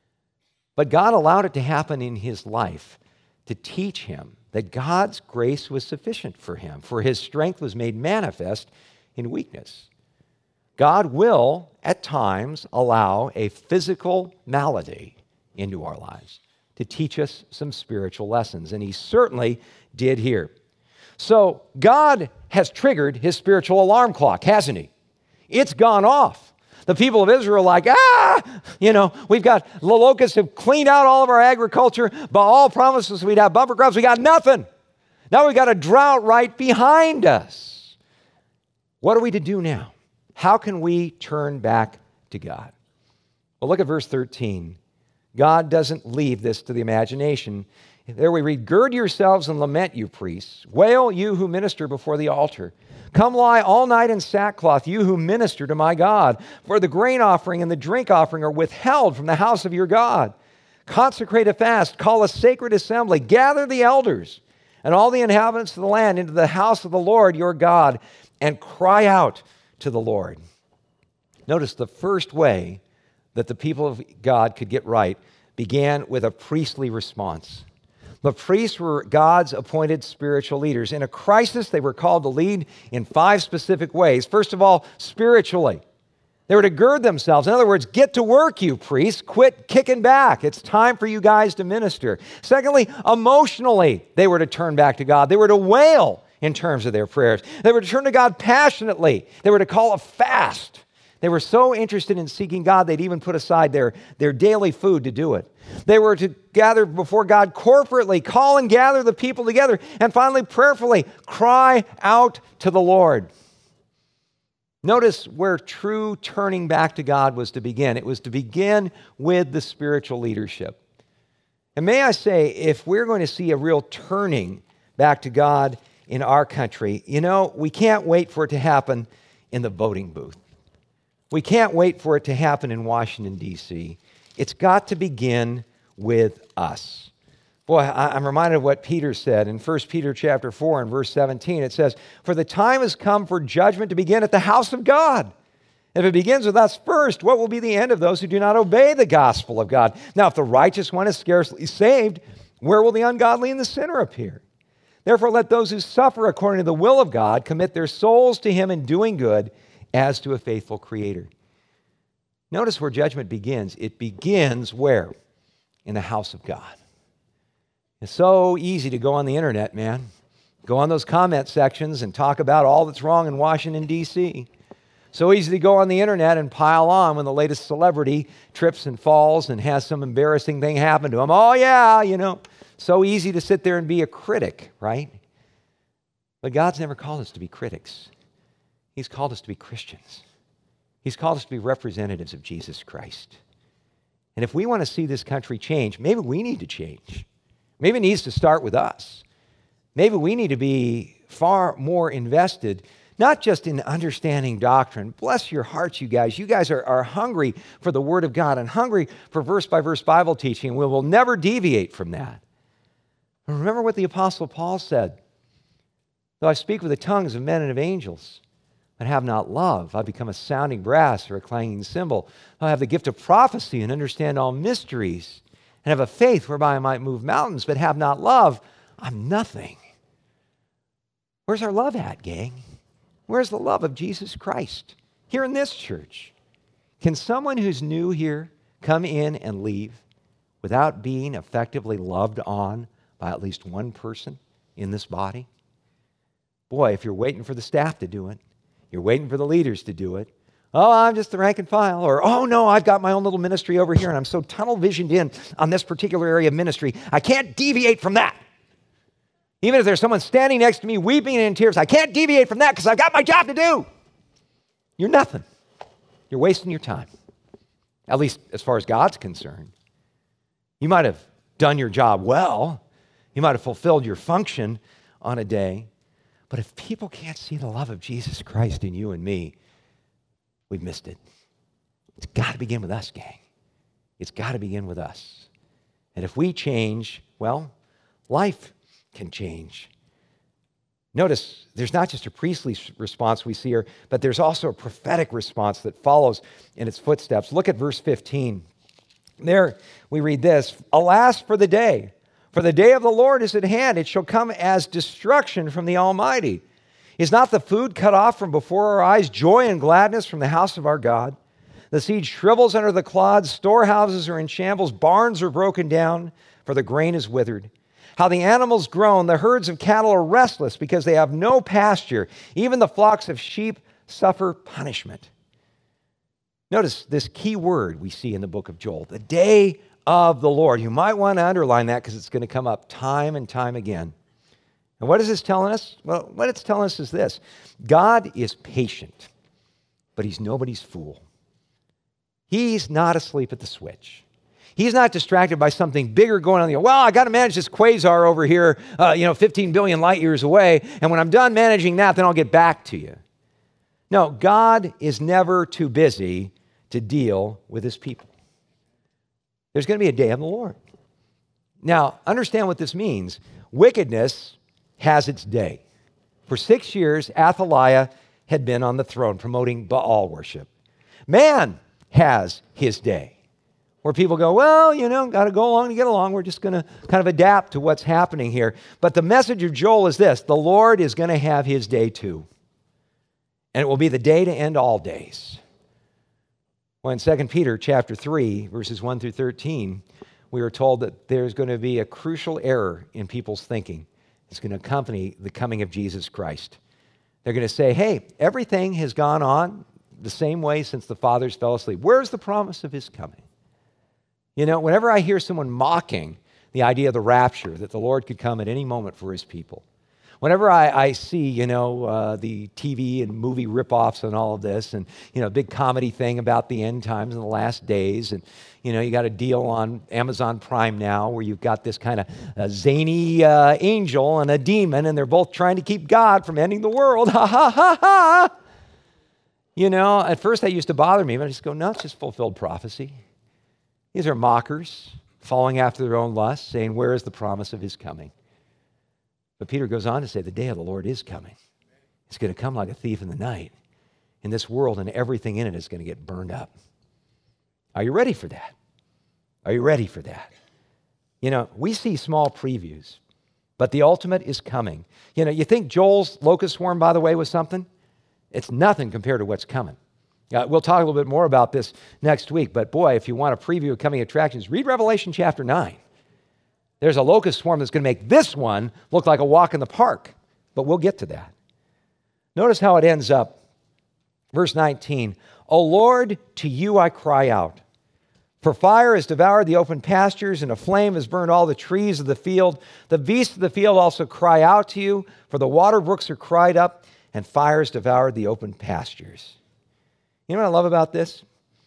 But God allowed it to happen in his life to teach him that God's grace was sufficient for him, for his strength was made manifest in weakness. God will, at times, allow a physical malady into our lives to teach us some spiritual lessons, and he certainly did here. So God has triggered his spiritual alarm clock, hasn't he? It's gone off. The people of Israel are like, ah, you know, we've got, the locusts have cleaned out all of our agriculture. Baal promised us we'd have bumper crops. We got nothing. Now we've got a drought right behind us. What are we to do now? How can we turn back to God? Well, look at verse thirteen. God doesn't leave this to the imagination. There we read, gird yourselves and lament, you priests. Wail, you who minister before the altar. Come lie all night in sackcloth, you who minister to my God. For the grain offering and the drink offering are withheld from the house of your God. Consecrate a fast, call a sacred assembly, gather the elders and all the inhabitants of the land into the house of the Lord your God, and cry out to the Lord. Notice the first way that the people of God could get right began with a priestly response. The priests were God's appointed spiritual leaders. In a crisis, they were called to lead in five specific ways. First of all, spiritually. They were to gird themselves. In other words, get to work, you priests. Quit kicking back. It's time for you guys to minister. Secondly, emotionally, they were to turn back to God. They were to wail in terms of their prayers. They were to turn to God passionately. They were to call a fast. They were so interested in seeking God, they'd even put aside their, their daily food to do it. They were to gather before God corporately, call and gather the people together, and finally, prayerfully, cry out to the Lord. Notice where true turning back to God was to begin. It was to begin with the spiritual leadership. And may I say, if we're going to see a real turning back to God in our country, you know, we can't wait for it to happen in the voting booth. We can't wait for it to happen in Washington, D C It's got to begin with us. Boy, I'm reminded of what Peter said in First Peter chapter four and verse seventeen. It says, for the time has come for judgment to begin at the house of God. If it begins with us first, what will be the end of those who do not obey the gospel of God? Now, if the righteous one is scarcely saved, where will the ungodly and the sinner appear? Therefore, let those who suffer according to the will of God commit their souls to him in doing good as to a faithful Creator. Notice where judgment begins. It begins where? In the house of God. It's so easy to go on the internet, man. Go on those comment sections and talk about all that's wrong in Washington, D C So easy to go on the internet and pile on when the latest celebrity trips and falls and has some embarrassing thing happen to them. Oh, yeah, you know. So easy to sit there and be a critic, right? But God's never called us to be critics. He's called us to be Christians. He's called us to be representatives of Jesus Christ. And if we want to see this country change, maybe we need to change. Maybe it needs to start with us. Maybe we need to be far more invested, not just in understanding doctrine. Bless your hearts, you guys. You guys are, are hungry for the Word of God and hungry for verse-by-verse Bible teaching. We will never deviate from that. But remember what the Apostle Paul said. Though I speak with the tongues of men and of angels, but have not love, I become a sounding brass or a clanging cymbal. I have the gift of prophecy and understand all mysteries, and have a faith whereby I might move mountains, but have not love, I'm nothing. Where's our love at, gang? Where's the love of Jesus Christ? Here in this church. Can someone who's new here come in and leave without being effectively loved on by at least one person in this body? Boy, if you're waiting for the staff to do it, you're waiting for the leaders to do it, oh, I'm just the rank and file, or oh no, I've got my own little ministry over here and I'm so tunnel visioned in on this particular area of ministry, I can't deviate from that. Even if there's someone standing next to me weeping and in tears, I can't deviate from that because I've got my job to do. You're nothing. You're wasting your time, at least as far as God's concerned. You might have done your job well. You might have fulfilled your function on a day. But if people can't see the love of Jesus Christ in you and me, we've missed it. It's got to begin with us, gang. It's got to begin with us. And if we change, well, life can change. Notice there's not just a priestly response we see here, but there's also a prophetic response that follows in its footsteps. Look at verse fifteen. There we read this, alas for the day, for the day of the Lord is at hand. It shall come as destruction from the Almighty. Is not the food cut off from before our eyes, joy and gladness from the house of our God? The seed shrivels under the clods, storehouses are in shambles, barns are broken down, for the grain is withered. How the animals groan, the herds of cattle are restless because they have no pasture. Even the flocks of sheep suffer punishment. Notice this key word we see in the book of Joel, the day of the Lord. You might want to underline that because it's going to come up time and time again. And what is this telling us? Well, what it's telling us is this. God is patient, but he's nobody's fool. He's not asleep at the switch. He's not distracted by something bigger going on. The, well, I got to manage this quasar over here, uh, you know, fifteen billion light years away. And when I'm done managing that, then I'll get back to you. No, God is never too busy to deal with his people. There's going to be a day of the Lord. Now, understand what this means. Wickedness has its day. For six years, Athaliah had been on the throne promoting Baal worship. Man has his day, where people go, well, you know, got to go along to get along. We're just going to kind of adapt to what's happening here. But the message of Joel is this. The Lord is going to have his day too. And it will be the day to end all days. Well, in Second Peter chapter three, verses one through thirteen, we are told that there's going to be a crucial error in people's thinking. It's going to accompany the coming of Jesus Christ. They're going to say, hey, everything has gone on the same way since the fathers fell asleep. Where's the promise of his coming? You know, whenever I hear someone mocking the idea of the rapture, that the Lord could come at any moment for his people, whenever I, I see, you know, uh, the T V and movie ripoffs and all of this, and, you know, a big comedy thing about the end times and the last days, and, you know, you got a deal on Amazon Prime now where you've got this kind of uh, zany uh, angel and a demon, and they're both trying to keep God from ending the world. Ha, ha, ha, ha. You know, at first that used to bother me, but I just go, no, it's just fulfilled prophecy. These are mockers following after their own lusts, saying, where is the promise of his coming? But Peter goes on to say, the day of the Lord is coming. It's going to come like a thief in the night. and this world and everything in it is going to get burned up. Are you ready for that? Are you ready for that? You know, we see small previews, but the ultimate is coming. You know, you think Joel's locust swarm, by the way, was something? It's nothing compared to what's coming. Uh, we'll talk a little bit more about this next week, but boy, if you want a preview of coming attractions, read Revelation chapter nine. There's a locust swarm that's going to make this one look like a walk in the park, but we'll get to that. Notice how it ends up. Verse nineteen, O Lord, to you I cry out. For fire has devoured the open pastures, and a flame has burned all the trees of the field. The beasts of the field also cry out to you, for the water brooks are cried up, and fire has devoured the open pastures. You know what I love about this?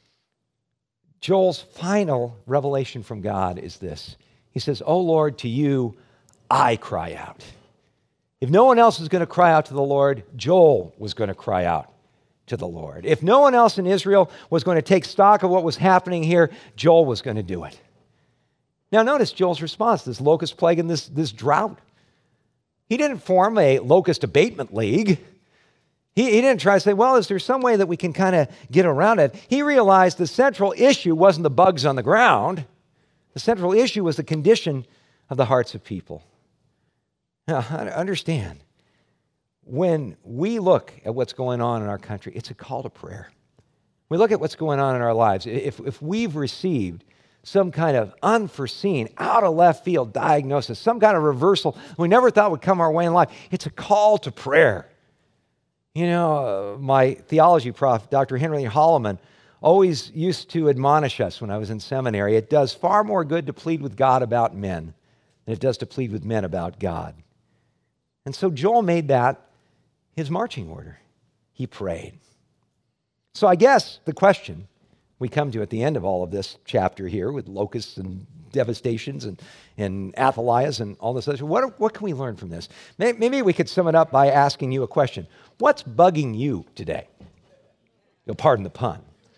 Joel's final revelation from God is this. He says, O Lord, to you I cry out. If no one else is going to cry out to the Lord, Joel was going to cry out to the Lord. If no one else in Israel was going to take stock of what was happening here, Joel was going to do it. Now notice Joel's response to this locust plague and this, this drought. He didn't form a locust abatement league. He, he didn't try to say, well, is there some way that we can kind of get around it? He realized the central issue wasn't the bugs on the ground. The central issue was the condition of the hearts of people. Now, understand, when we look at what's going on in our country, it's a call to prayer. We look at what's going on in our lives. If, if we've received some kind of unforeseen, out of left field diagnosis, some kind of reversal we never thought would come our way in life, it's a call to prayer. You know, uh, my theology prof, Doctor Henry Holloman, always used to admonish us when I was in seminary. It does far more good to plead with God about men than it does to plead with men about God. And so Joel made that his marching order. He prayed. So I guess the question we come to at the end of all of this chapter here with locusts and devastations and, and Athaliahs and all this other, what, what can we learn from this? Maybe we could sum it up by asking you a question. What's bugging you today? You'll pardon the pun.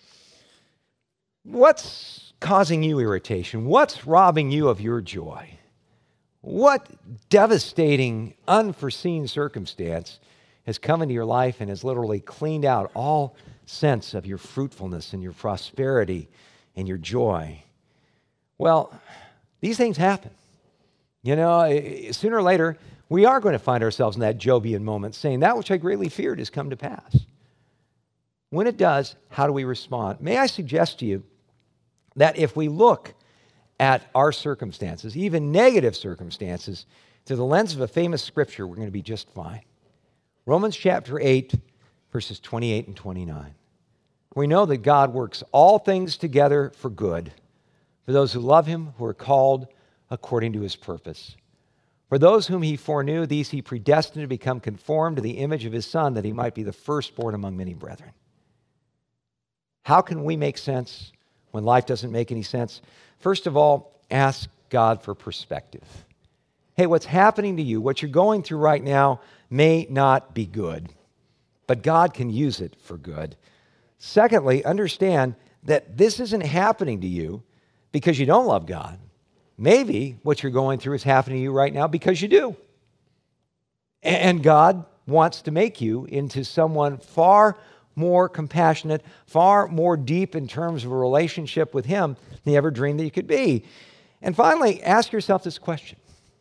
What's causing you irritation? What's robbing you of your joy? What devastating, unforeseen circumstance has come into your life and has literally cleaned out all sense of your fruitfulness and your prosperity and your joy? Well, these things happen. You know, sooner or later, we are going to find ourselves in that Jobian moment saying, that which I greatly feared has come to pass. When it does, how do we respond? May I suggest to you that if we look at our circumstances, even negative circumstances, through the lens of a famous scripture, we're going to be just fine. Romans chapter eight, verses twenty-eight and twenty-nine. We know that God works all things together for good, for those who love him, who are called according to his purpose. For those whom he foreknew, these he predestined to become conformed to the image of his Son, that he might be the firstborn among many brethren. How can we make sense when life doesn't make any sense? First of all, ask God for perspective. Hey, what's happening to you, what you're going through right now may not be good, but God can use it for good. Secondly, understand that this isn't happening to you because you don't love God. Maybe what you're going through is happening to you right now because you do. And God wants to make you into someone far more compassionate, far more deep in terms of a relationship with him than you ever dreamed that you could be. And finally, ask yourself this question.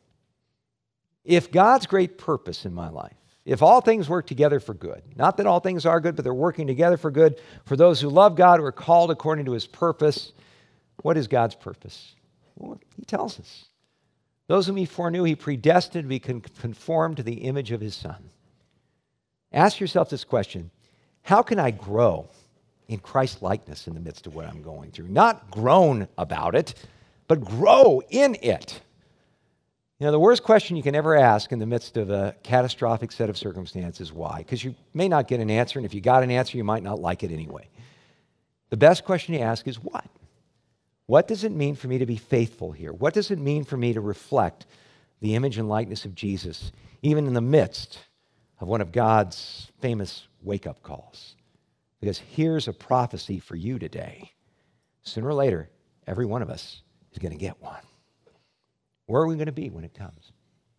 If God's great purpose in my life, if all things work together for good, not that all things are good, but they're working together for good, for those who love God, who are called according to his purpose, what is God's purpose? Well, he tells us. Those whom he foreknew, he predestined to be conformed to the image of his Son. Ask yourself this question. How can I grow in Christ's likeness in the midst of what I'm going through? Not groan about it, but grow in it. You know, the worst question you can ever ask in the midst of a catastrophic set of circumstances, why? Because you may not get an answer, and if you got an answer, you might not like it anyway. The best question you ask is what? What does it mean for me to be faithful here? What does it mean for me to reflect the image and likeness of Jesus, even in the midst of one of God's famous wake-up calls? Because here's a prophecy for you today. Sooner or later, every one of us is going to get one. Where are we going to be when it comes?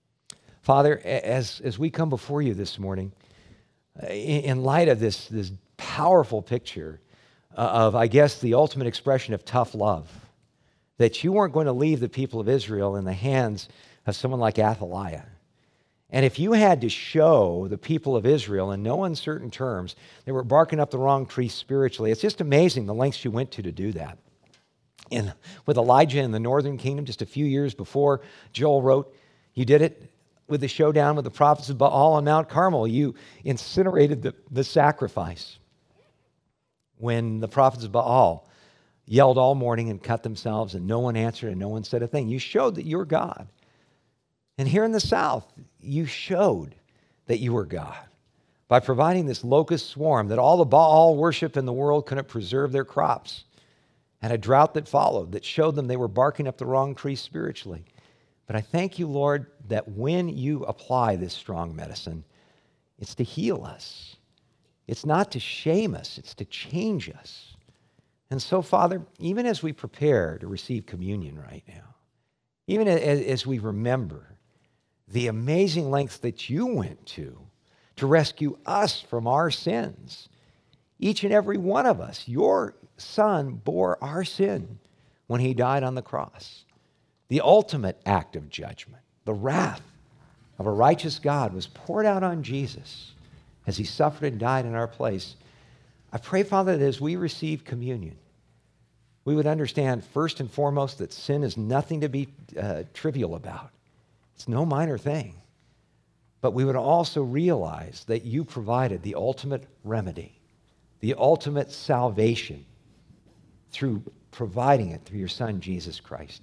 Father, as, as we come before you this morning, in light of this, this powerful picture of, I guess, the ultimate expression of tough love. That you weren't going to leave the people of Israel in the hands of someone like Athaliah. And if you had to show the people of Israel in no uncertain terms they were barking up the wrong tree spiritually, it's just amazing the lengths you went to to do that. And with Elijah in the northern kingdom, just a few years before Joel wrote, you did it with the showdown with the prophets of Baal on Mount Carmel. You incinerated the, the sacrifice when the prophets of Baal yelled all morning and cut themselves and no one answered and no one said a thing. You showed that you were God. And here in the South, you showed that you were God by providing this locust swarm that all the Baal worship in the world couldn't preserve their crops, and a drought that followed that showed them they were barking up the wrong tree spiritually. But I thank you, Lord, that when you apply this strong medicine, it's to heal us. It's not to shame us, it's to change us. And so, Father, even as we prepare to receive communion right now, even as, as we remember the amazing lengths that you went to to rescue us from our sins, each and every one of us, your Son bore our sin when he died on the cross. The ultimate act of judgment, the wrath of a righteous God was poured out on Jesus as he suffered and died in our place. I pray, Father, that as we receive communion, we would understand first and foremost that sin is nothing to be uh, trivial about. It's no minor thing. But we would also realize that you provided the ultimate remedy, the ultimate salvation through providing it through your Son, Jesus Christ.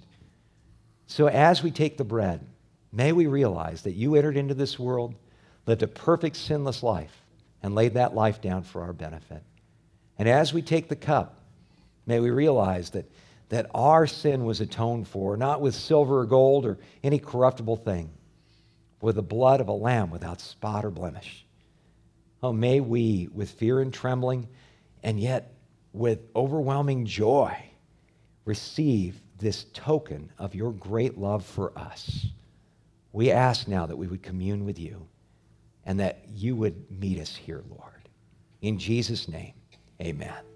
So as we take the bread, may we realize that you entered into this world, lived a perfect sinless life, and laid that life down for our benefit. And as we take the cup, may we realize that, that our sin was atoned for, not with silver or gold or any corruptible thing, with the blood of a lamb without spot or blemish. Oh, may we, with fear and trembling, and yet with overwhelming joy, receive this token of your great love for us. We ask now that we would commune with you and that you would meet us here, Lord. In Jesus' name, amen.